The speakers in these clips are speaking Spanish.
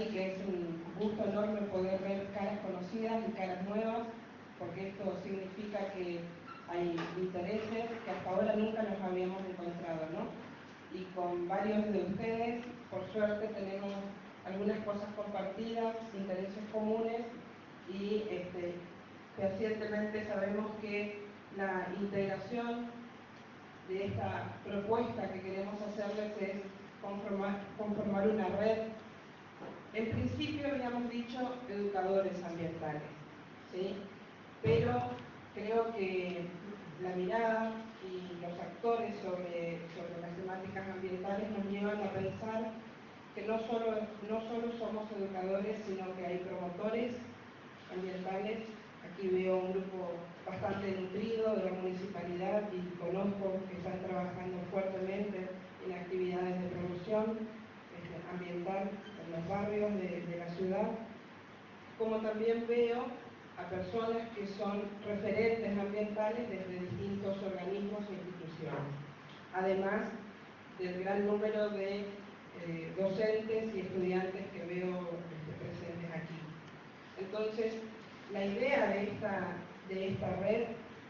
y que es un gusto enorme poder ver caras conocidas y caras nuevas, porque esto significa que hay intereses que hasta ahora nunca nos habíamos encontrado, ¿no? Y con varios de ustedes, por suerte, tenemos algunas cosas compartidas, intereses comunes y fehacientemente sabemos que la integración de esta propuesta que queremos hacerles es conformar una red. En principio habíamos dicho educadores ambientales, ¿sí? Pero creo que la mirada y los actores sobre las temáticas ambientales nos llevan a pensar que no solo somos educadores, sino que hay promotores ambientales. Aquí veo un grupo bastante nutrido de la municipalidad y conozco que están trabajando fuertemente en actividades de promoción ambiental en los barrios de la ciudad, como también veo a personas que son referentes ambientales desde distintos organismos e instituciones, además del gran número de docentes y estudiantes que veo presentes aquí. Entonces, la idea de esta red,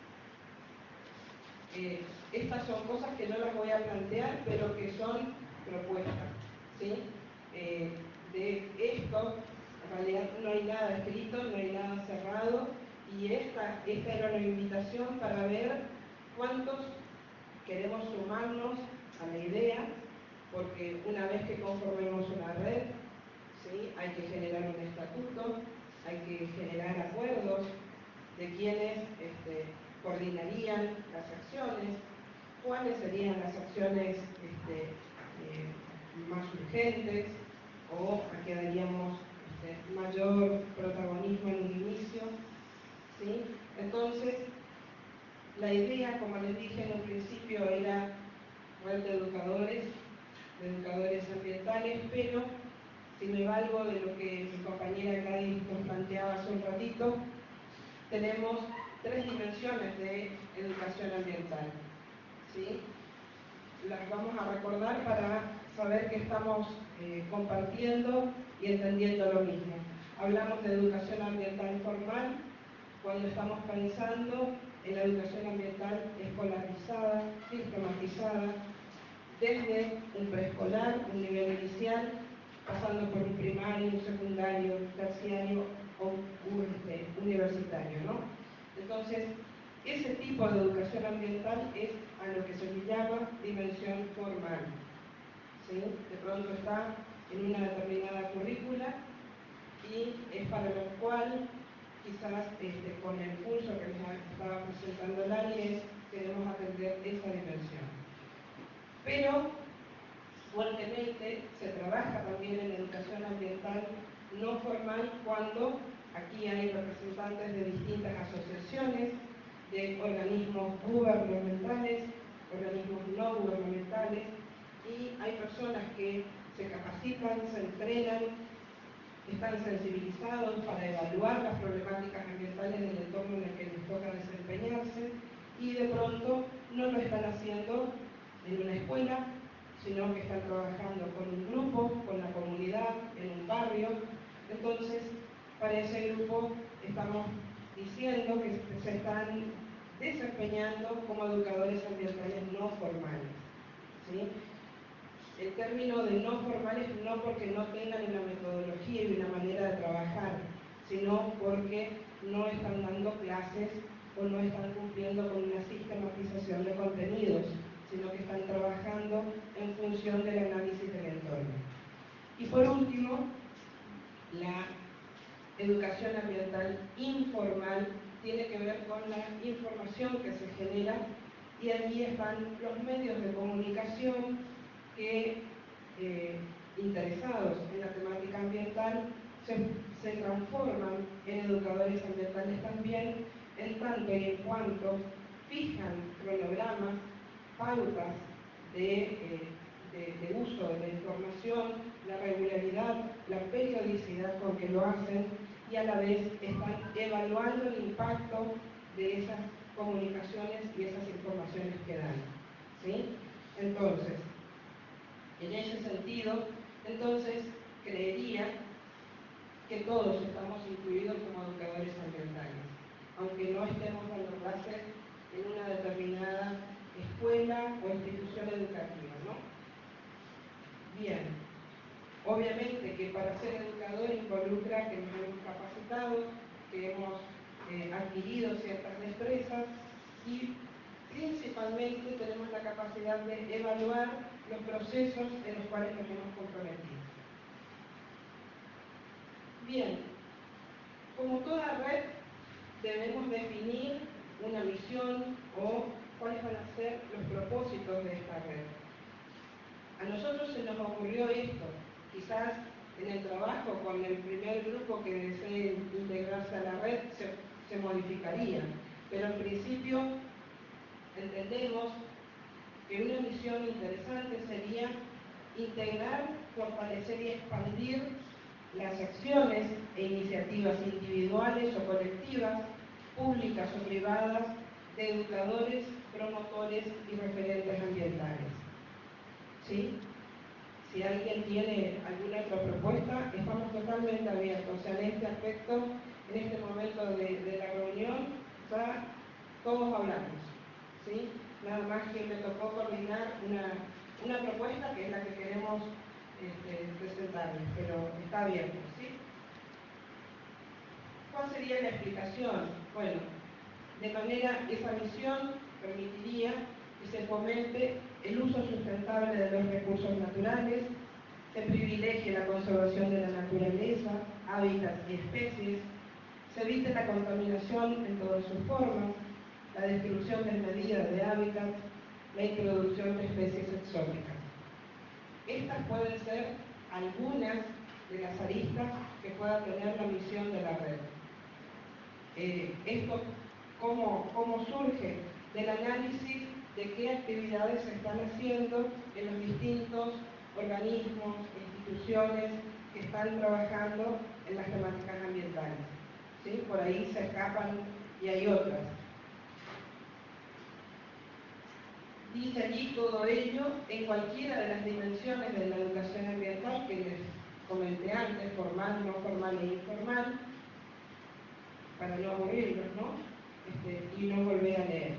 estas son cosas que no las voy a plantear, pero que son propuestas, ¿sí? De esto, en realidad no hay nada escrito, no hay nada cerrado, y esta era una invitación para ver cuántos queremos sumarnos a la idea, porque una vez que conformemos una red, ¿sí? Hay que generar un estatuto, hay que generar acuerdos de quiénes coordinarían las acciones, cuáles serían las acciones más urgentes, o a qué daríamos mayor protagonismo en un inicio, ¿sí? Entonces, la idea, como les dije en un principio, era red de educadores ambientales, pero si me valgo de lo que mi compañera Gladys nos planteaba hace un ratito, tenemos tres dimensiones de educación ambiental, ¿sí? Las vamos a recordar para saber que estamos compartiendo y entendiendo lo mismo. Hablamos de educación ambiental formal cuando estamos pensando en la educación ambiental escolarizada, sistematizada, desde un preescolar, un nivel inicial, pasando por un primario, un secundario, terciario o universitario, ¿no? Entonces, ese tipo de educación ambiental es a lo que se le llama dimensión formal, ¿sí? De pronto está en una determinada currícula y es para lo cual quizás con el curso que les estaba presentando Lali queremos atender esa dimensión. Pero fuertemente se trabaja también en educación ambiental no formal cuando aquí hay representantes de distintas asociaciones, de organismos gubernamentales, organismos no gubernamentales, y hay personas que se capacitan, se entrenan, están sensibilizados para evaluar las problemáticas ambientales del entorno en el que les toca desempeñarse, y de pronto no lo están haciendo en una escuela, sino que están trabajando con un grupo, con la comunidad, en un barrio. Entonces, para ese grupo estamos diciendo que se están desempeñando como educadores ambientales no formales, ¿sí? El término de no formales no porque no tengan una metodología y una manera de trabajar, sino porque no están dando clases o no están cumpliendo con una sistematización de contenidos, sino que están trabajando en función del análisis del entorno. Y por último, la educación ambiental informal tiene que ver con la información que se genera, y allí están los medios de comunicación que, interesados en la temática ambiental, se transforman en educadores ambientales también, en tanto y en cuanto fijan cronogramas, pautas de uso de la información, la regularidad, la periodicidad con que lo hacen, y a la vez están evaluando el impacto de esas comunicaciones y esas informaciones que dan, ¿sí? Entonces, en ese sentido, creería que todos estamos incluidos como educadores ambientales, aunque no estemos dando clases en una determinada escuela o institución educativa, ¿no? Bien, obviamente que para ser educador involucra que nos hemos capacitado, que hemos adquirido ciertas destrezas y principalmente tenemos la capacidad de evaluar los procesos en los cuales nos hemos comprometido. Bien, como toda red, debemos definir una misión o cuáles van a ser los propósitos de esta red. A nosotros se nos ocurrió esto, quizás en el trabajo con el primer grupo que desee integrarse a la red se modificaría, pero en principio entendemos que una misión interesante sería integrar, fortalecer y expandir las acciones e iniciativas individuales o colectivas, públicas o privadas, de educadores, promotores y referentes ambientales. ¿Sí? Si alguien tiene alguna otra propuesta, estamos totalmente abiertos. O sea, en este aspecto, en este momento de la reunión, ya todos hablamos. ¿Sí? Nada más que me tocó coordinar una propuesta que es la que queremos presentarles, pero está abierto. ¿Sí? ¿Cuál sería la explicación? Bueno, de manera, esa misión permitiría que se fomente el uso sustentable de los recursos naturales, se privilegie la conservación de la naturaleza, hábitats y especies, se evite la contaminación en todas sus formas, la destrucción desmedida de hábitats, la introducción de especies exóticas. Estas pueden ser algunas de las aristas que pueda tener la misión de la red. Esto, ¿cómo surge? Del análisis de qué actividades se están haciendo en los distintos organismos, instituciones que están trabajando en las temáticas ambientales. ¿Sí? Por ahí se escapan y hay otras. Dice allí todo ello en cualquiera de las dimensiones de la educación ambiental que les comenté antes, formal, no formal e informal, para no aburrirlos, ¿no? Y no volver a leer.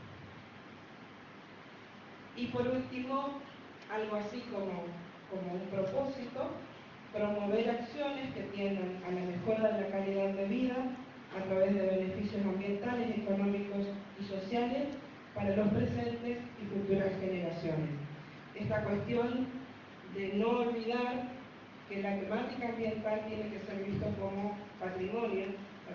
Y por último, algo así como un propósito, promover acciones que tiendan a la mejora de la calidad de vida a través de beneficios ambientales, económicos y sociales para los presentes y futuras generaciones. Esta cuestión de no olvidar que la temática ambiental tiene que ser visto como patrimonio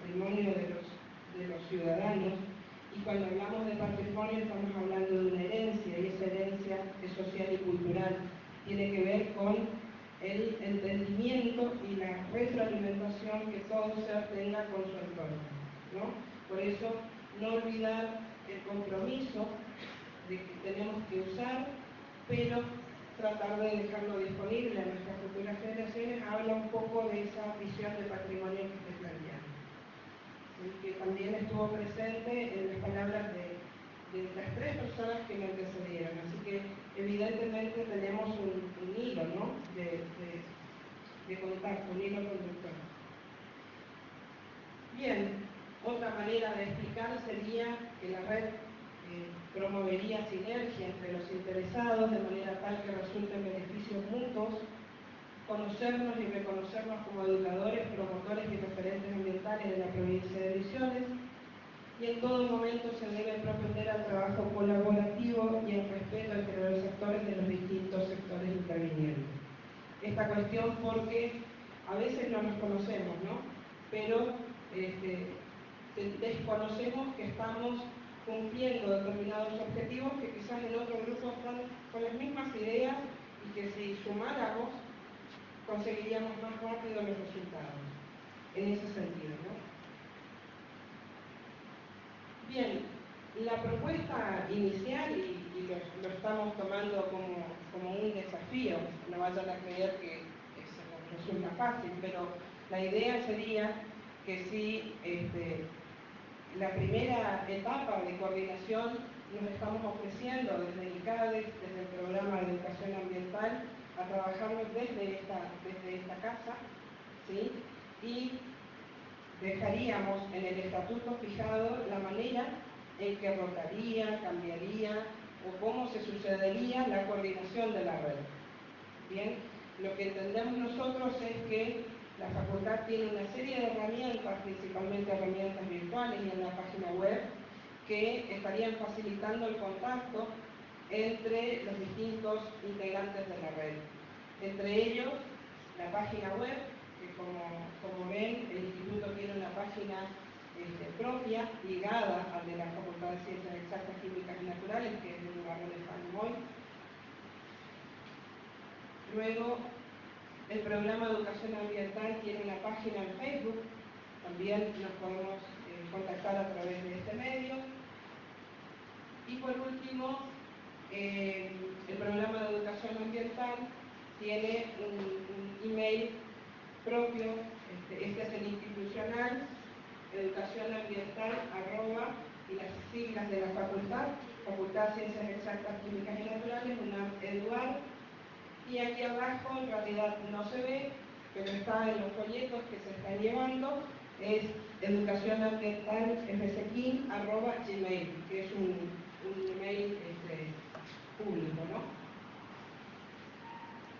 de los ciudadanos, y cuando hablamos de patrimonio estamos hablando de una herencia, y esa herencia es social y cultural. Tiene que ver con el entendimiento y la retroalimentación que todo ser tenga con su entorno, ¿no? Por eso, no olvidar el compromiso de que tenemos que usar, pero tratar de dejarlo disponible a nuestras futuras generaciones. Habla un poco de esa visión de patrimonio que estoy planteando, que también estuvo presente en las palabras de las tres personas que me antecedieron. Así que evidentemente tenemos un hilo, ¿no? de contacto, un hilo conductor. Bien, otra manera de explicar sería que la red promovería sinergia entre los interesados de manera tal que resulten beneficios mutuos, conocernos y reconocernos como educadores, promotores y referentes ambientales de la provincia de Misiones, y en todo momento se debe propender al trabajo colaborativo y al respeto entre los sectores de los distintos sectores intervinientes. Esta cuestión porque a veces no nos conocemos, ¿no? Pero desconocemos que estamos cumpliendo determinados objetivos que quizás en otro grupo están con las mismas ideas y que si sumáramos conseguiríamos más rápido los resultados, en ese sentido, ¿no? Bien, la propuesta inicial, y lo estamos tomando como un desafío, no vayan a creer que se nos resulta fácil, pero la idea sería que si la primera etapa de coordinación nos estamos ofreciendo desde el CADES, desde el programa de educación ambiental, a trabajarlo desde esta casa, ¿sí? y dejaríamos en el estatuto fijado la manera en que rotaría, cambiaría o cómo se sucedería la coordinación de la red. Bien, lo que entendemos nosotros es que la facultad tiene una serie de herramientas, principalmente herramientas virtuales y en la página web, que estarían facilitando el contacto entre los distintos integrantes de la red. Entre ellos, la página web, que como ven, el instituto tiene una página propia, ligada al de la Facultad de Ciencias Exactas, Químicas y Naturales, que es el lugar donde estamos hoy. Luego, el programa de educación ambiental tiene una página en Facebook, también nos podemos contactar a través de este medio. Y por último, el programa de educación ambiental tiene un email propio, este es el institucional, educacionambiental, @ y las siglas de la facultad, Facultad de Ciencias Exactas, Químicas y Naturales, UNAM EDUAR. Y aquí abajo, en realidad no se ve, pero está en los folletos que se están llevando, es educacionambiental@gmail, que es un email público, ¿no?